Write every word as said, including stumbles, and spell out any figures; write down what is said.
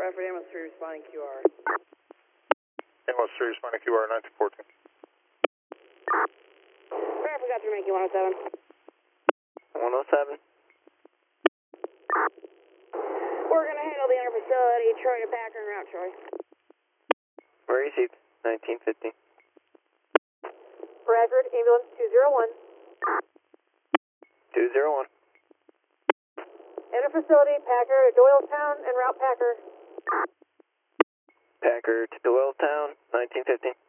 Bradford Ambulance three responding Q R. Ambulance three responding Q R nineteen fourteen. Bradford got through Yankee one oh seven. one oh seven. We're going to handle the inter-facility, Troy to Packer, en route, Troy. Where is he? nineteen fifteen. Bradford Ambulance two zero one. two zero one. Inter-facility, Packer to Doylestown, en route, Packer. Packer to Doylestown, nineteen fifteen.